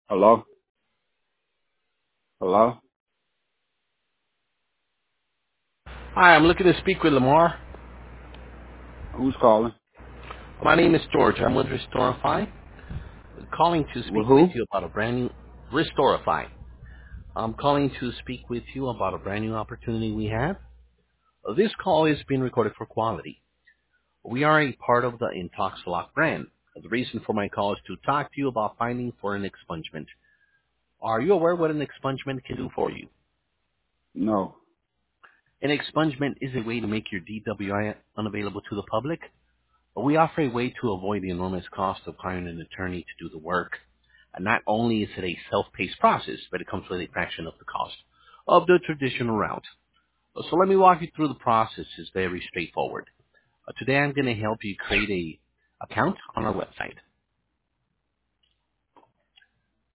Hello? Hello? Hi, I'm looking to speak with Lamar. Who's calling? My name is George. I'm with Restorify. Calling to With speak with who? you about a brand new Restorify. I'm calling to speak with you about a brand new opportunity we have. This call is being recorded for quality. We are a part of the Intoxilock brand. The reason for my call is to talk to you about finding for an expungement. Are you aware what an expungement can do for you? No. An expungement is a way to make your DWI unavailable to the public. We offer a way to avoid the enormous cost of hiring an attorney to do the work. And not only is it a self-paced process, but it comes with a fraction of the cost of the traditional route. So let me walk you through the process. It's very straightforward. Today I'm going to help you create a account on our website.